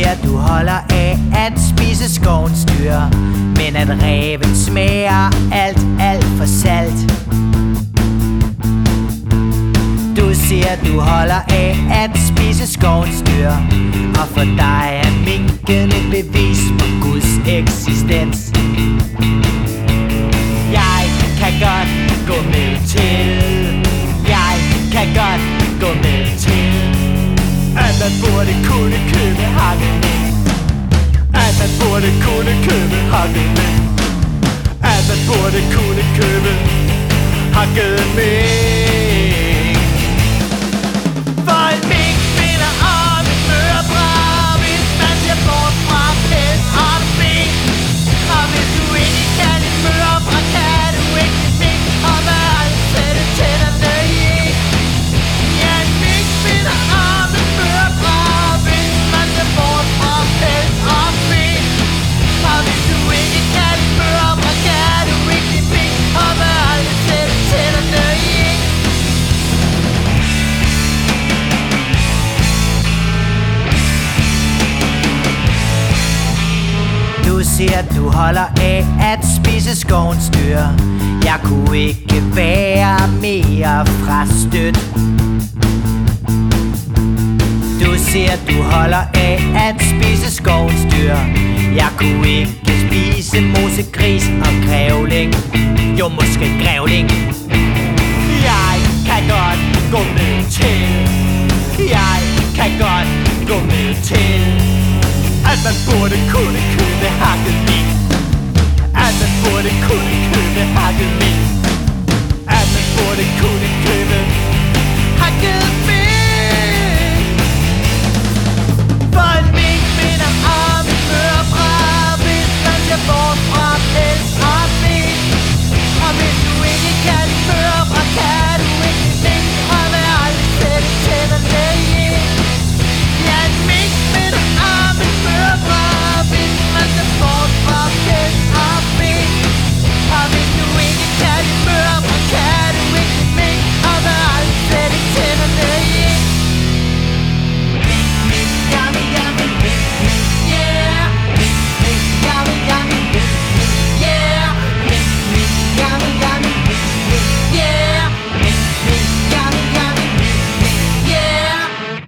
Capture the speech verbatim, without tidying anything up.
ser du holder af at spise skovens dyr, men at ræven smager alt, alt for salt. Du siger du holder af at spise skovens dyr, og for dig er minken et bevis på Guds eksistens. Jeg kan godt gå med til, jeg kan godt gå med til, at man burde kunne købe hakkeling, at man burde kunne købe hakkeling, at man burde kunne købe hakkeling. For en mink minder om et mørbrad, hvis man ser bort fra pels og ben. Og hvis du ikke kan et mørbrad, kan du ikke et mink, og hvad aldrig sætte tænderne i. Ja, en mink minder om et mørbrad, hvis man ser bort fra pels og ben. Og hvis du ikke kan et mørbrad, kan du ikke et mink, og hvad aldrig sætte tænderne i. Du siger du holder af at spise skovens dyr, jeg kunne ikke være mere frastødt. Du siger du holder af at spise skovens dyr, jeg kunne ikke spise mosegris og grævling. Jo, måske grævling. Jeg kan godt gå med til, jeg kan godt gå med til, at man burde kunne købe hakkeling, at man burde kunne købe hakkeling, at man burde kunne købe hakkeling.